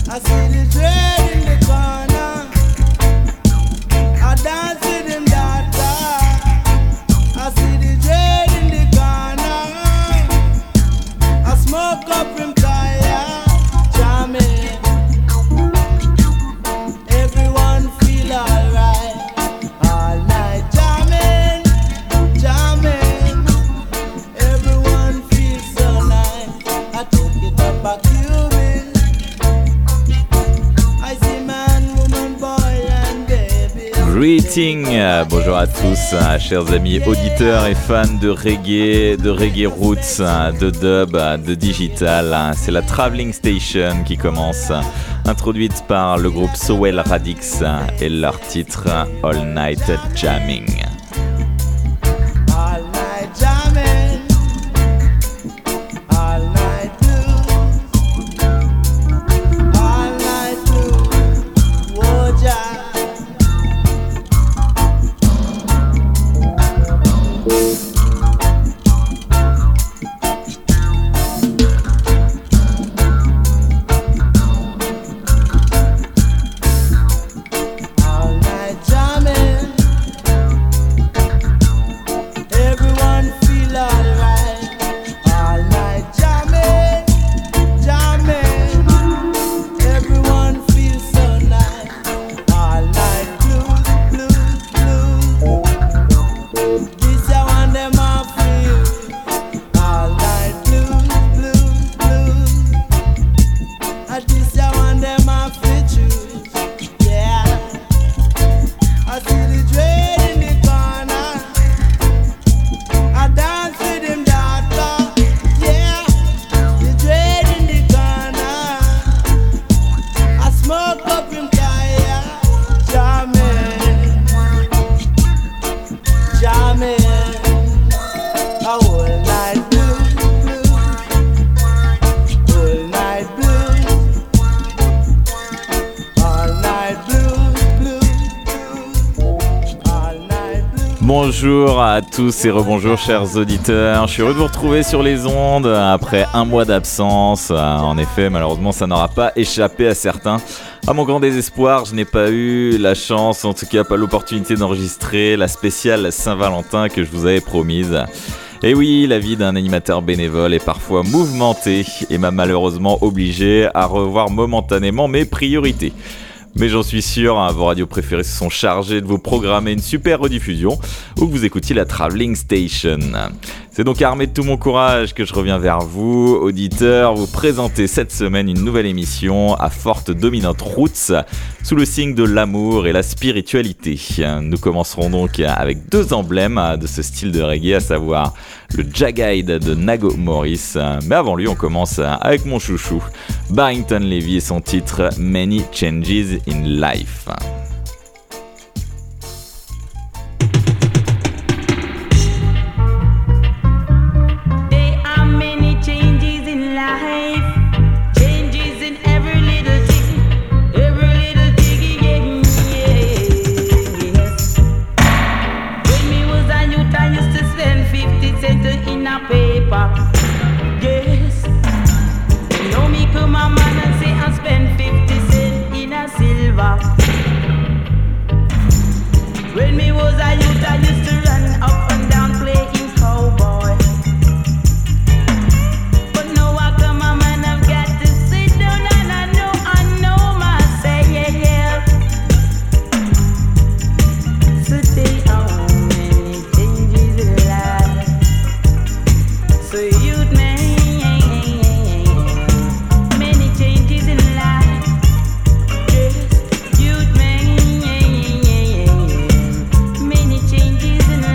Bonjour à tous, chers amis auditeurs et fans de reggae roots, de dub, de digital. C'est la Traveling Station qui commence, introduite par le groupe Sowell Radix et leur titre All Night Jamming. Bonjour à tous et rebonjour chers auditeurs, je suis heureux de vous retrouver sur les ondes après un mois d'absence. En effet, malheureusement ça n'aura pas échappé à certains. À mon grand désespoir, je n'ai pas eu la chance, en tout cas pas l'opportunité d'enregistrer la spéciale Saint-Valentin que je vous avais promise. Et oui, la vie d'un animateur bénévole est parfois mouvementée et m'a malheureusement obligé à revoir momentanément mes priorités. Mais j'en suis sûr, vos radios préférées se sont chargées de vous programmer une super rediffusion ou que vous écoutiez la Traveling Station. C'est donc armé de tout mon courage que je reviens vers vous, auditeurs, vous présenter cette semaine une nouvelle émission à forte dominante roots sous le signe de l'amour et la spiritualité. Nous commencerons donc avec deux emblèmes de ce style de reggae, à savoir le Jagged de Nago Morris. Mais avant lui, on commence avec mon chouchou, Barrington Levy et son titre Many Changes in Life. When me was a youth, I used to run up and down playing cowboy. But now I come a man, I've got to sit down and I know myself. Today how many changes in life. So youth man, many changes in life. Yes, youth man. Many changes in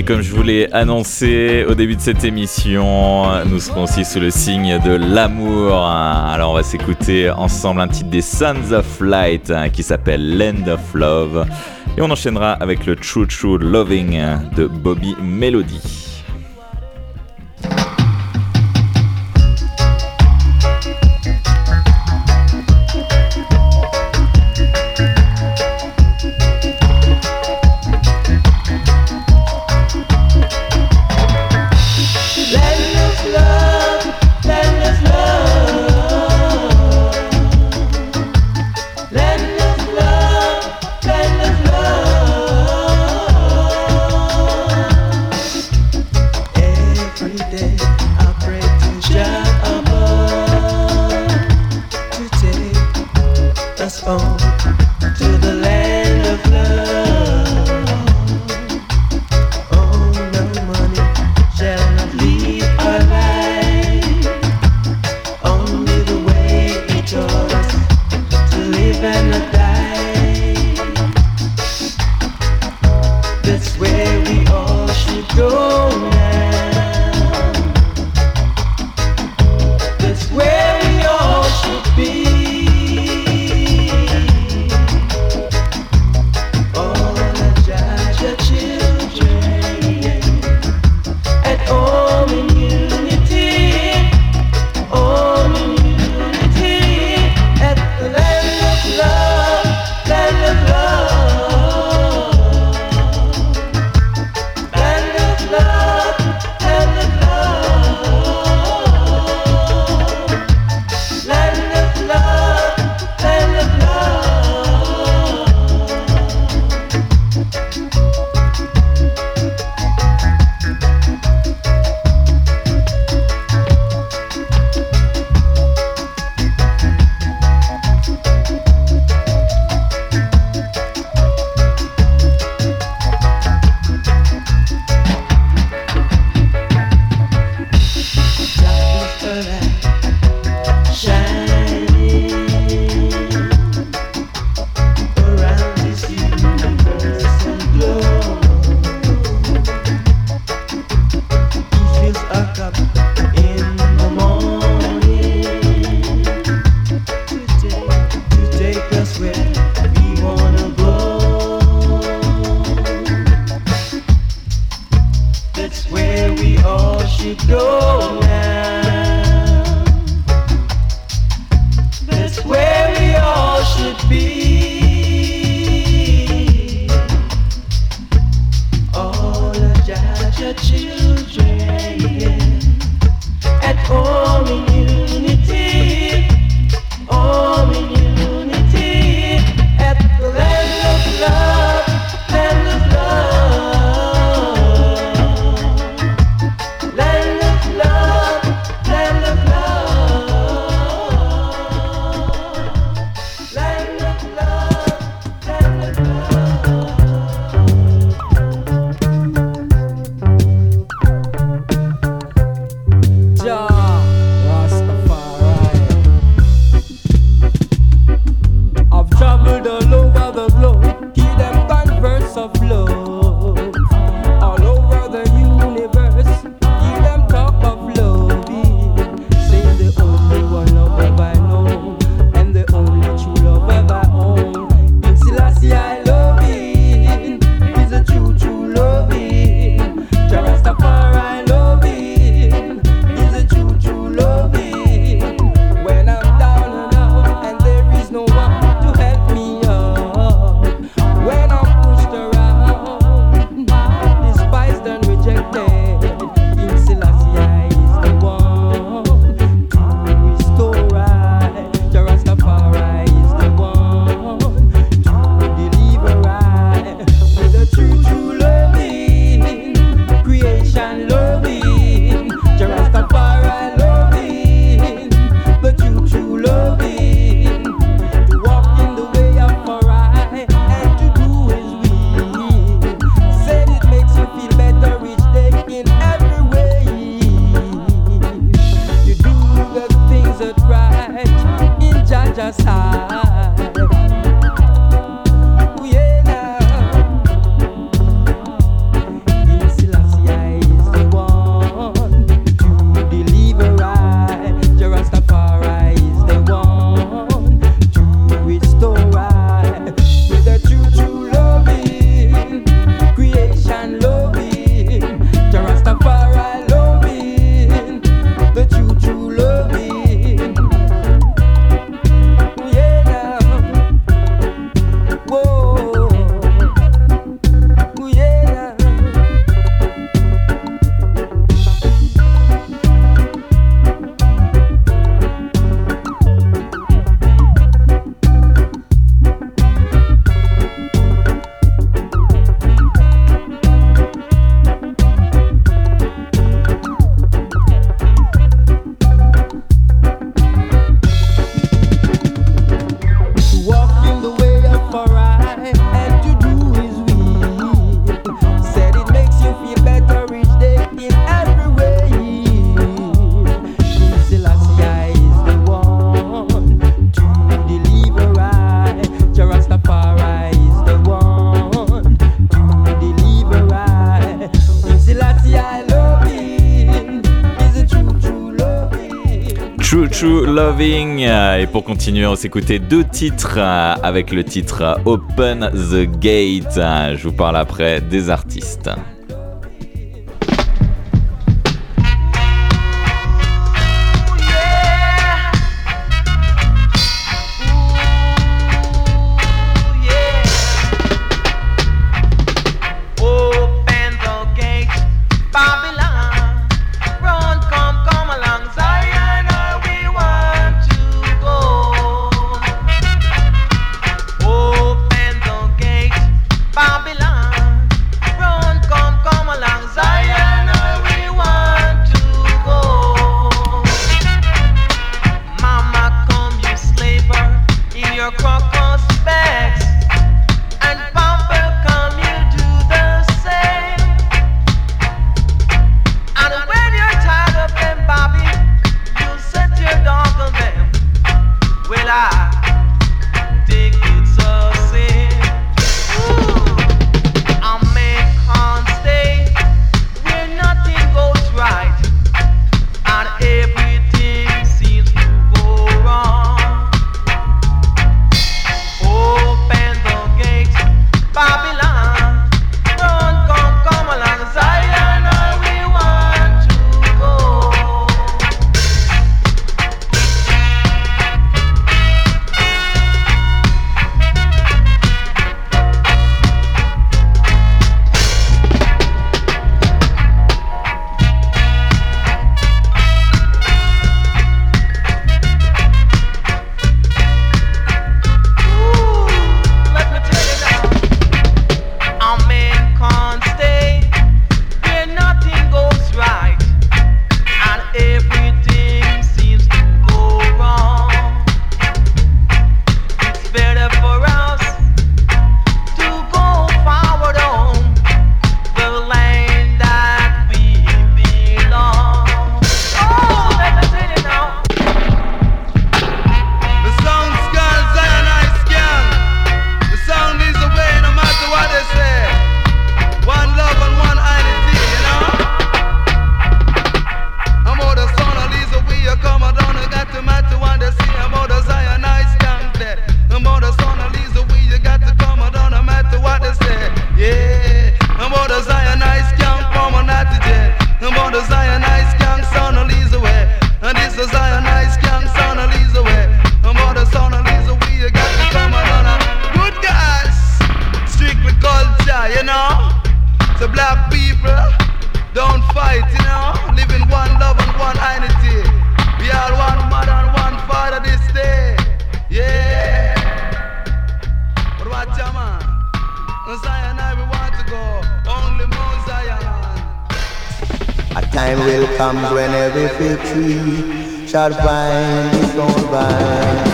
comme je vous l'ai annoncé au début de cette émission, nous serons aussi sous le signe de l'amour. Alors on va s'écouter ensemble un titre des Sons of Light qui s'appelle Land of Love. Et on enchaînera avec le True True Loving de Bobby Melody. True Loving. Et pour continuer, on s'écoutait 2 titres avec le titre Open the Gate. Je vous parle après des artistes. Time will come when every fig tree shall find its own vine.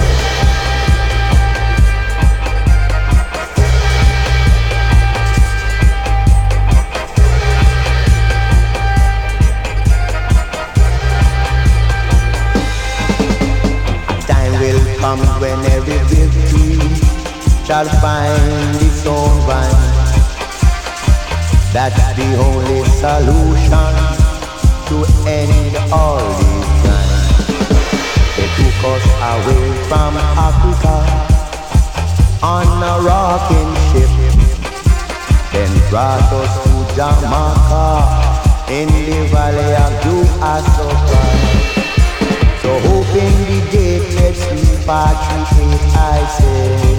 Time will come when every fig tree shall find its own vine. That's the only solution to end all this crime. They took us away from Africa on a rocking ship, then brought us to Jamaica in the valley of Duasoka. So open the gate, let's repatriate, I say.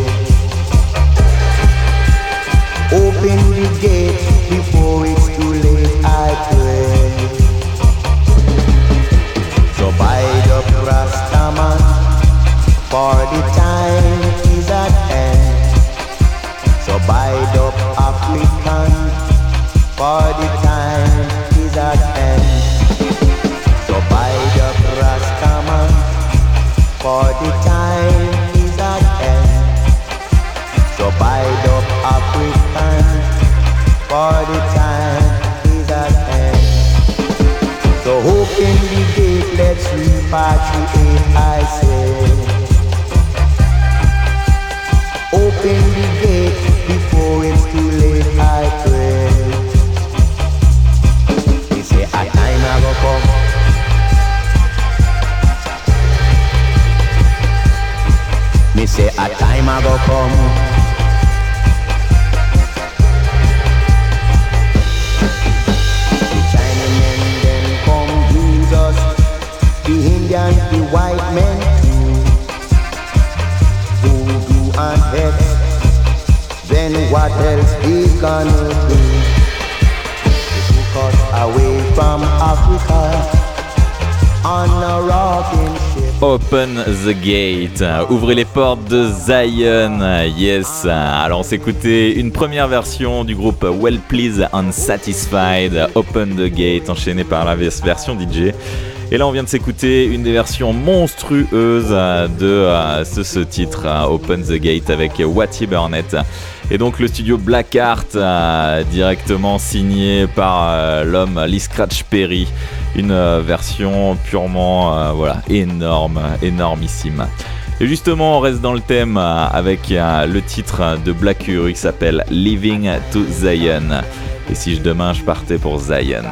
Open the gate before it's too late, I pray. So bide up, Rastaman, for the time is at hand. So bide up, African, for the time is at hand. So bide up, Rastaman, for the time is at hand. So bide up, African, for the time is at hand. So open the gate, let's repatriate, I say. Open the gate before it's too late, I pray. They say a time I go come Me say a time a go come. The Chinamen then come Jesus, the Indian, the white men too. Voodoo and hex, then what else they gonna do? They took us away from Africa on a rocking ship. Open the gate, ouvrez les portes de Zion, yes. Alors on s'écoutait une première version du groupe Well Pleased Unsatisfied, Open the Gate, enchaîné par la version DJ. Et là on vient de s'écouter une des versions monstrueuses de ce titre, Open the Gate, avec Wattie Burnett. Et donc le studio Black Art, directement signé par l'homme Lee Scratch Perry. Une version purement énormissime. Et justement, on reste dans le thème avec le titre de Black Uhuru qui s'appelle Living to Zion. Et si demain je partais pour Zion?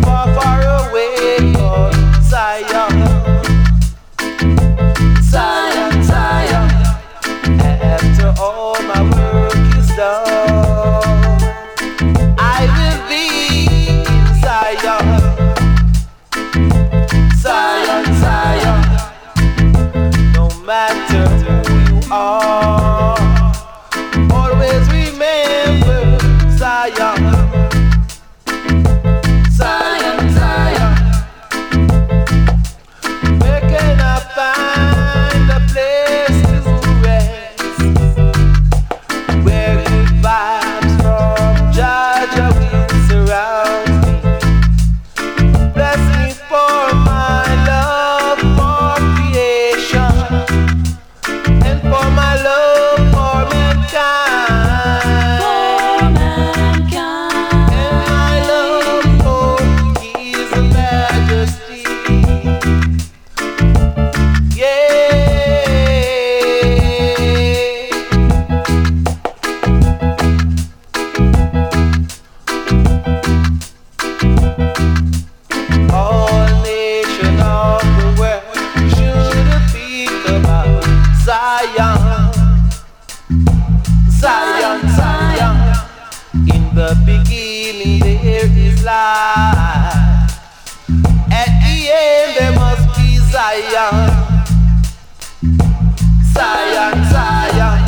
Zion. matter who you are, always remember Zion, Zion, Zion. Where can I find a place to rest, where good vibes from Georgia will surround me? Bless me for my love for creation, and for my love for mankind, and my love for His Majesty. Yeah. All nations of the world should speak about Zion, Zion, Zion. In the beginning there is life, at the end there must be Zion, Zion, Zion.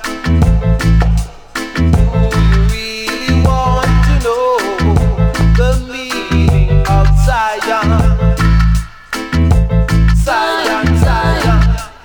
Do you really want to know the meaning of Zion, Zion, Zion?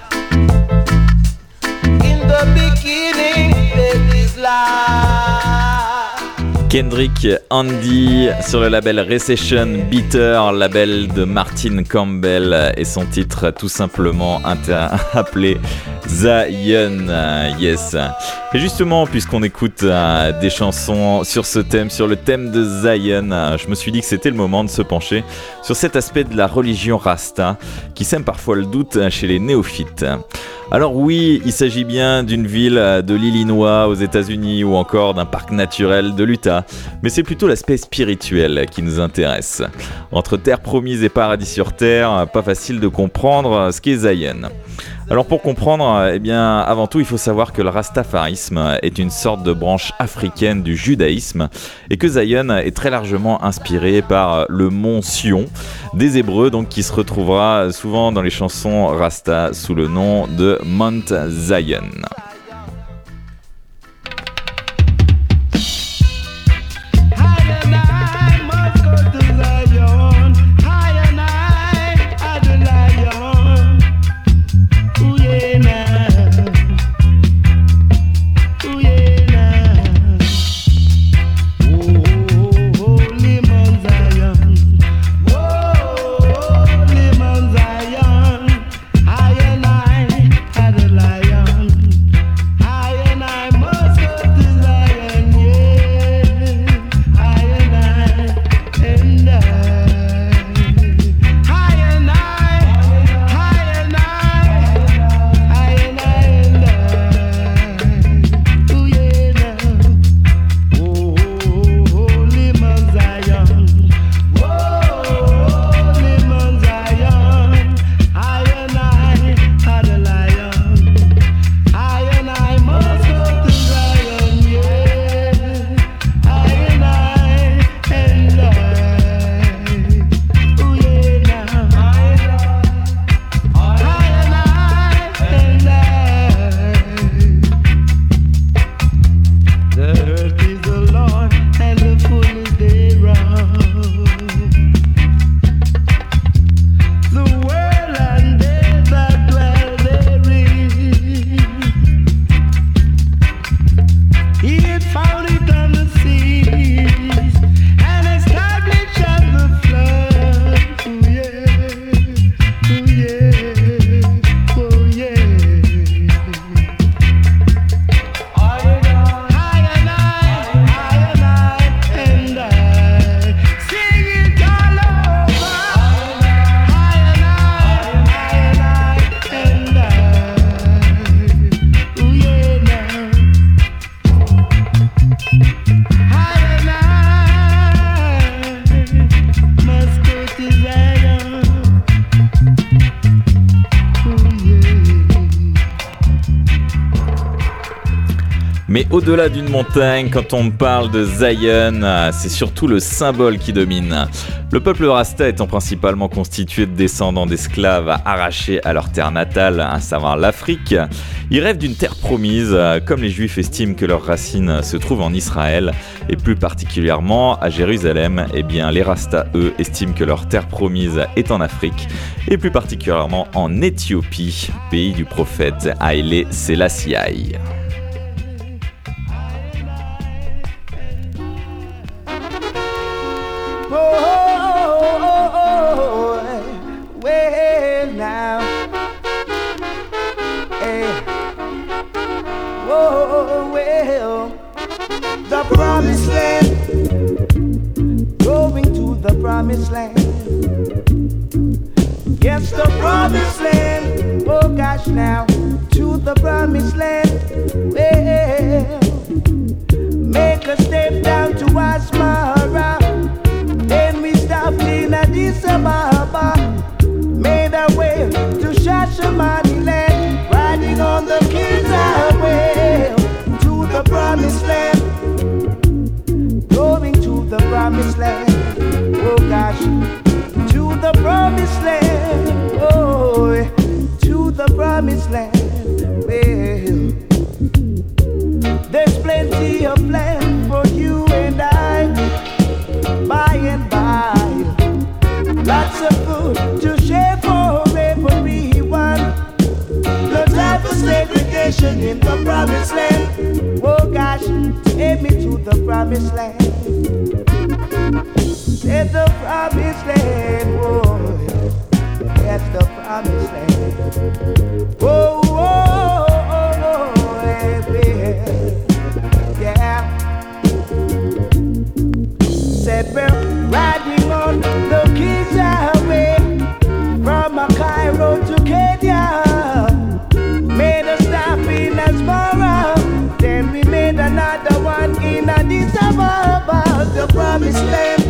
In the beginning there is life. Kendrick Andy sur le label Recession Beater, label de Martin Campbell, et son titre tout simplement appelé Zion. Yes. Et justement, puisqu'on écoute des chansons sur ce thème, sur le thème de Zion, je me suis dit que c'était le moment de se pencher sur cet aspect de la religion Rasta qui sème parfois le doute chez les néophytes. Alors oui, il s'agit bien d'une ville de l'Illinois aux États-Unis ou encore d'un parc naturel de l'Utah, mais c'est plutôt l'aspect spirituel qui nous intéresse. Entre terre promise et paradis sur terre, pas facile de comprendre ce qu'est Zion. Alors pour comprendre, eh bien, avant tout, il faut savoir que le rastafarisme est une sorte de branche africaine du judaïsme et que Zion est très largement inspiré par le mont Sion des Hébreux, donc qui se retrouvera souvent dans les chansons Rasta sous le nom de Mount Zion. Mais au-delà d'une montagne, quand on parle de Zion, c'est surtout le symbole qui domine. Le peuple Rasta étant principalement constitué de descendants d'esclaves arrachés à leur terre natale, à savoir l'Afrique, ils rêvent d'une terre promise, comme les Juifs estiment que leurs racines se trouvent en Israël, et plus particulièrement à Jérusalem. Eh bien, les Rastas, eux, estiment que leur terre promise est en Afrique, et plus particulièrement en Éthiopie, pays du prophète Haïlé Sélassié. Well now, hey, whoa, well, the promised land, going to the promised land. Yes, the promised land, oh gosh now, to the promised land. Well, make a step down to Asmara, then we stopped in Addis Ababa. Made our way to Shashamaniland, riding on the King's Highway to the promised land, going to the promised land. Oh gosh, to the promised land, oh, to the promised land. Well, there's plenty of land for you and I, by and by. Lots of food to share for everyone. No time for segregation in the promised land. Oh gosh, take me to the promised land. It's the promised land, oh, that's the promised land. Oh, oh, oh, oh, yeah. Said we're riding on the King's Highway from Cairo to Kenya. Made a stop in Asmara, then we made another one in Addis Ababa. The promised land,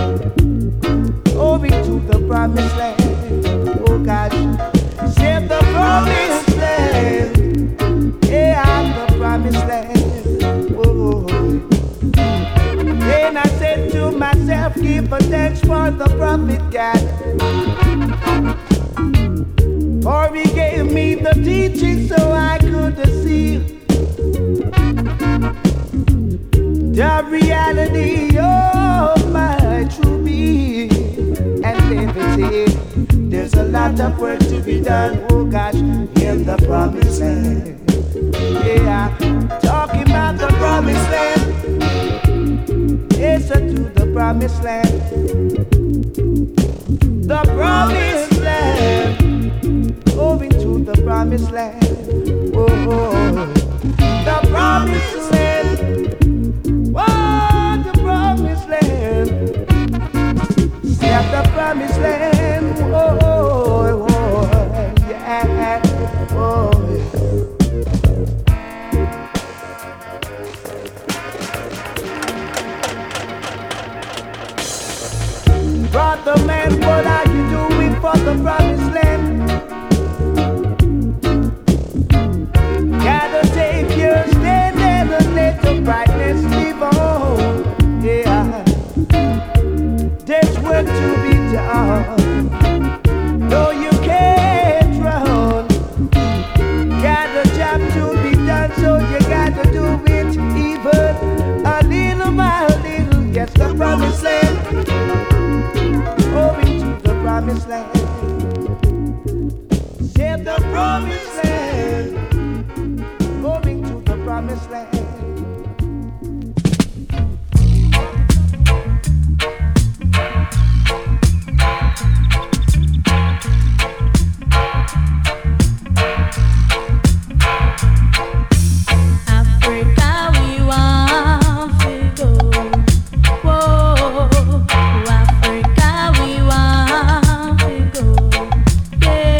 going to the promised land. Oh gosh, save the promised land. Yeah, the promised land. Oh. Then I said to myself, give a thanks for the prophet God, for he gave me the teaching so I could see the reality of my true being. And David said, there's a lot of work to be done, oh gosh, in the promised land. Yeah, talking about the promised land. Yes, to the promised land. The promised land, going to the promised land. Oh, oh. The promised land, oh, the promised land. Yeah, the promised land. Oh, oh, oh, yeah, oh. Brother man, what are you doing for the promised land? Gotta take your stand and let the brightness live on. Yeah, there's work to be done. No, you can't run. Got a job to be done, so you gotta do it even a little by little. Yes, the promised land, going to the promised land. Save the promised land, going to the promised land.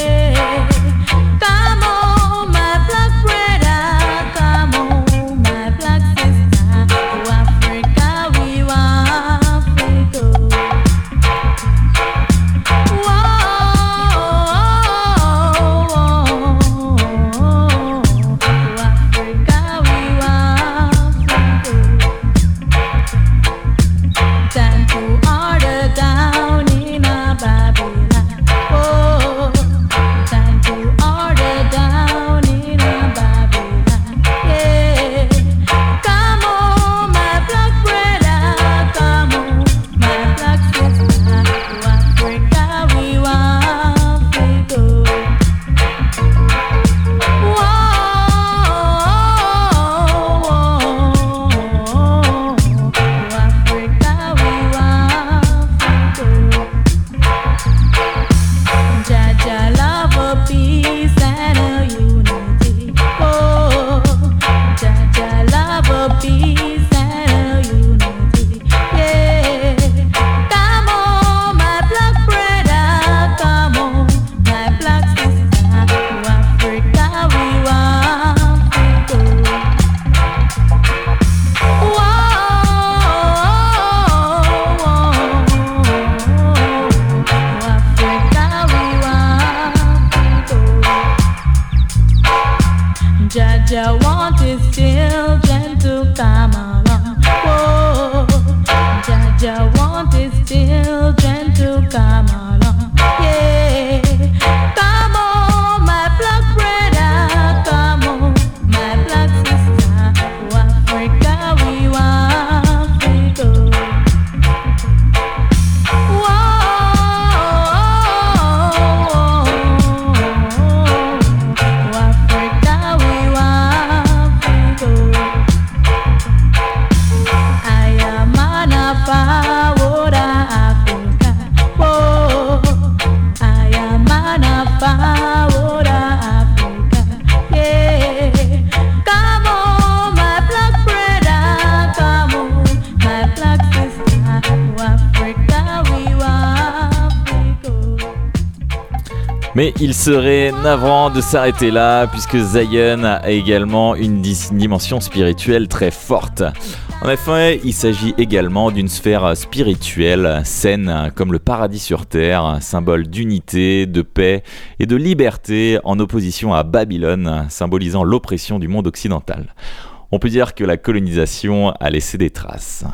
Come on, my Jaja want his children to come along. Whoa, Jaja want his children to come along. Yeah, come on, my black brother, come on, my black sister. To Africa we want to go. Mais il serait navrant de s'arrêter là, puisque Zion a également une dimension spirituelle très forte. En effet, il s'agit également d'une sphère spirituelle saine, comme le paradis sur terre, symbole d'unité, de paix et de liberté, en opposition à Babylone, symbolisant l'oppression du monde occidental. On peut dire que la colonisation a laissé des traces.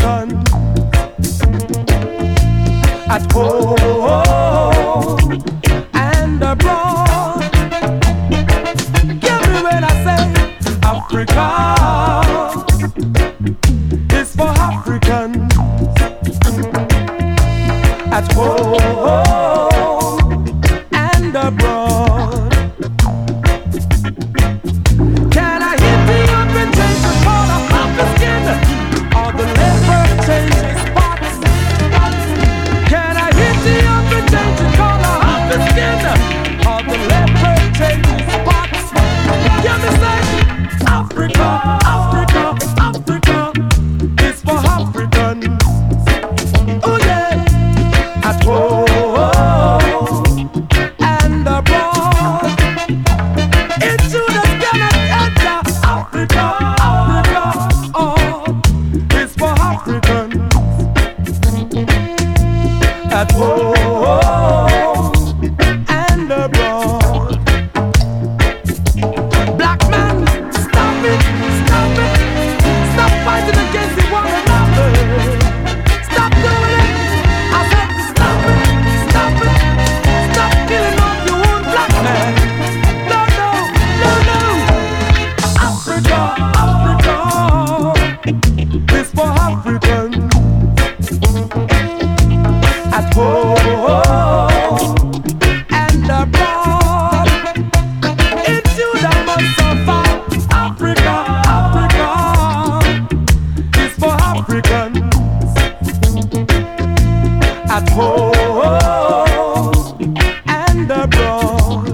African at home and abroad. Get me when I say Africa is for Africans at home and abroad. Can I hit the invitation for the copper skin or the leopard changing spots? Can I hit the invitation for the copper skin or the leopard changing spots? Can me say Africa, Africa, Africa is for Africans. Oh yeah, at home and abroad. Into the Canada, Africa, Africa, oh, it's for Africans at home and abroad. Black man, stop it, stop it, stop fighting against one another. Stop doing it, I said stop it, stop it, stop killing off your own black man. No, no, no, no. Africa, Africa is for Africans at home and abroad. Into the months of Africa, Africa is for Africans at home and abroad.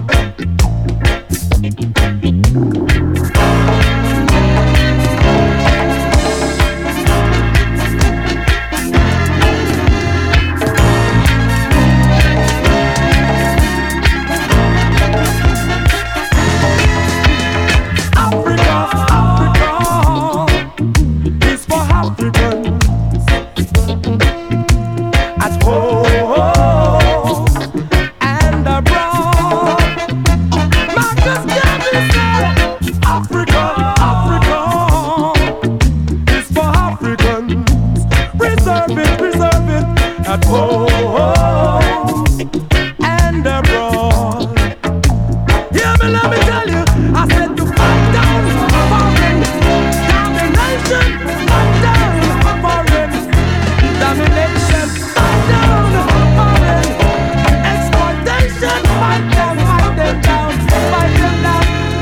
Africa, Africa is for Africans at home and abroad. Marcus Garvey said, Africa, Africa is for Africans. Preserve it at home and abroad. Yeah, but let me tell you, I said to fight down foreign domination, fight down foreign domination, fight down foreign exploitation, fight them down, fight them down.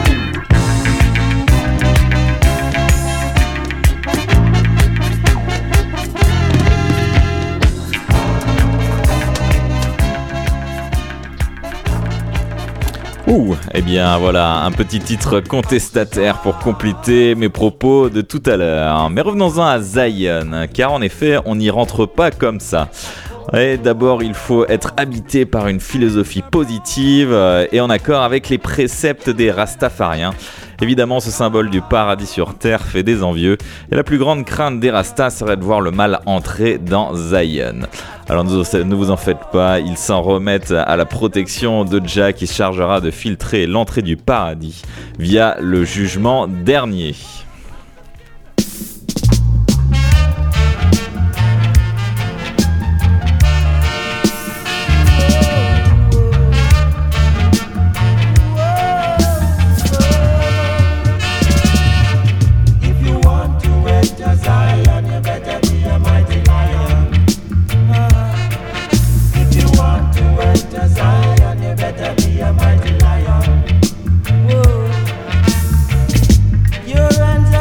Ouh, eh bien voilà, un petit titre contestataire pour compléter mes propos de tout à l'heure. Mais revenons-en à Zion, car en effet, on n'y rentre pas comme ça. Et d'abord, il faut être habité par une philosophie positive et en accord avec les préceptes des Rastafariens. Évidemment, ce symbole du paradis sur terre fait des envieux et la plus grande crainte des Rastas serait de voir le mal entrer dans Zion. Alors ne vous en faites pas, ils s'en remettent à la protection de Jah qui se chargera de filtrer l'entrée du paradis via le jugement dernier. Your hands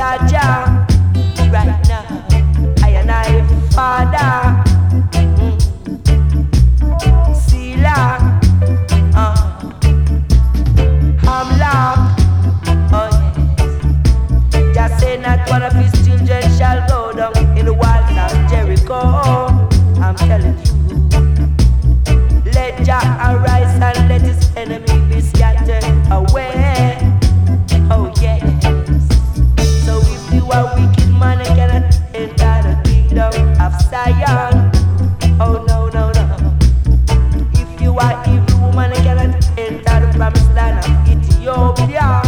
Jaja, right now, I and I, Father, Sila, Hamlock, oh yes. Just say not one of his children shall go down in the walls of Jericho. I'm telling you, let Jah arise and let his enemy be scattered away. Oh yes. So if you are wicked man, you cannot enter the kingdom of Zion. Oh no, no, no. If you are evil woman, you cannot enter the promised land of Ethiopia.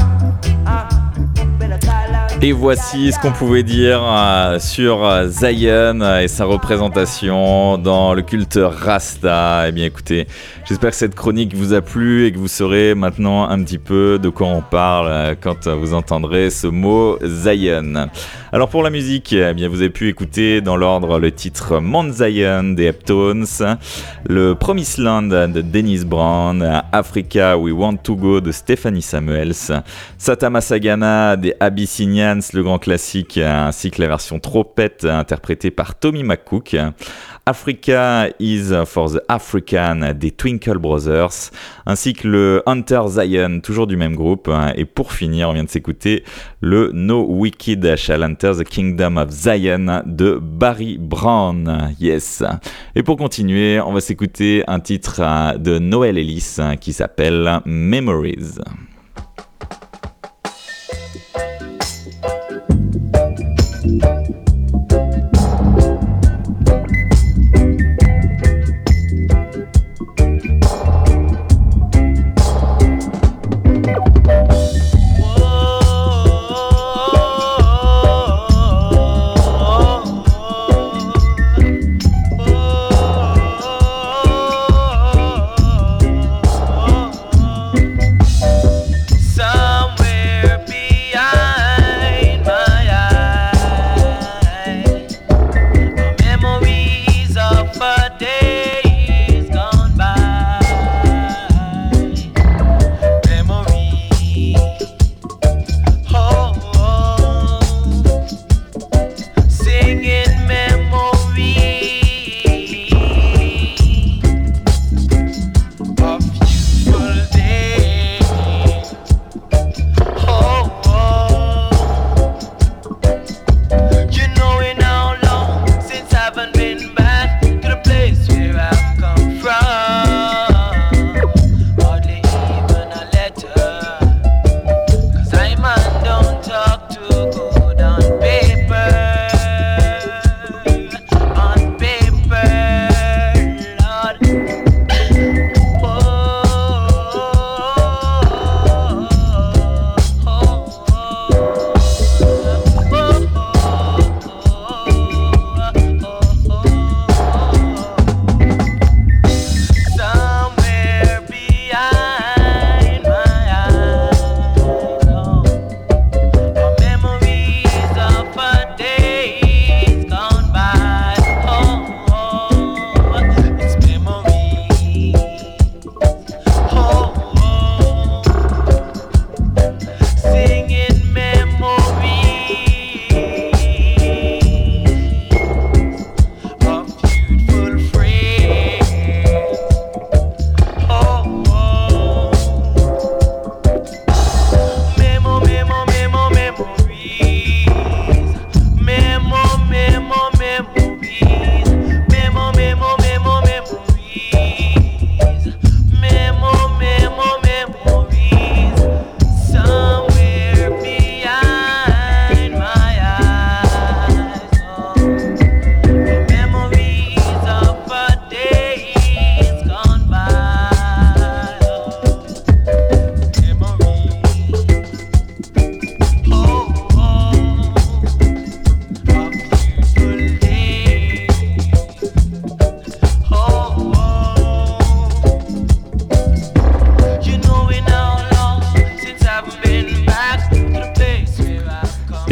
Et voici ce qu'on pouvait dire sur Zion et sa représentation dans le culte Rasta. Eh bien écoutez, j'espère que cette chronique vous a plu et que vous saurez maintenant un petit peu de quoi on parle quand vous entendrez ce mot Zion. Alors pour la musique, eh bien vous avez pu écouter dans l'ordre le titre Mount Zion des Heptones, le Promised Land de Dennis Brown, Africa We Want to Go de Stephanie Samuels, Satama Sagana des Abyssinians, le grand classique, ainsi que la version trompette interprétée par Tommy McCook, Africa is for the African des Twinkle Brothers, ainsi que le Hunter Zion, toujours du même groupe. Et pour finir, on vient de s'écouter le No Wicked Shall Enter the Kingdom of Zion de Barry Brown. Yes. Et pour continuer, on va s'écouter un titre de Noel Ellis qui s'appelle Memories.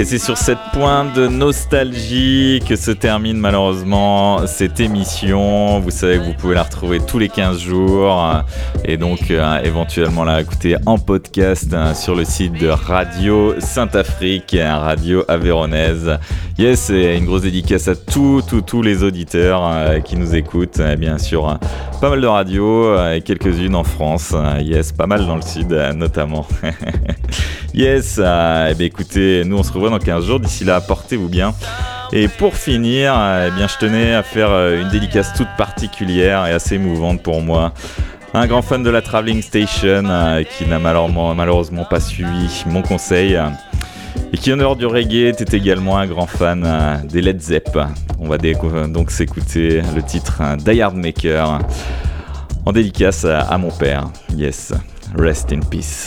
Et c'est sur cette pointe de nostalgie que se termine malheureusement cette émission. Vous savez que vous pouvez la retrouver tous les 15 jours et donc éventuellement la écouter en podcast sur le site de Radio Saint-Afrique, Radio Aveyronnaise. Yes, et une grosse dédicace à tous les auditeurs qui nous écoutent, bien sûr. Pas mal de radios et quelques-unes en France. Yes, pas mal dans le sud notamment. Yes, eh bien écoutez, nous on se revoit dans 15 jours. D'ici là, portez-vous bien. Et pour finir, eh bien je tenais à faire une dédicace toute particulière et assez émouvante pour moi. Un grand fan de la Traveling Station qui n'a malheureusement pas suivi mon conseil. Et qui en dehors du reggae était également un grand fan des Led Zepp. On va donc s'écouter le titre Die Hard Maker en dédicace à mon père. Yes, rest in peace.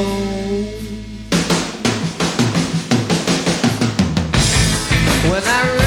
When I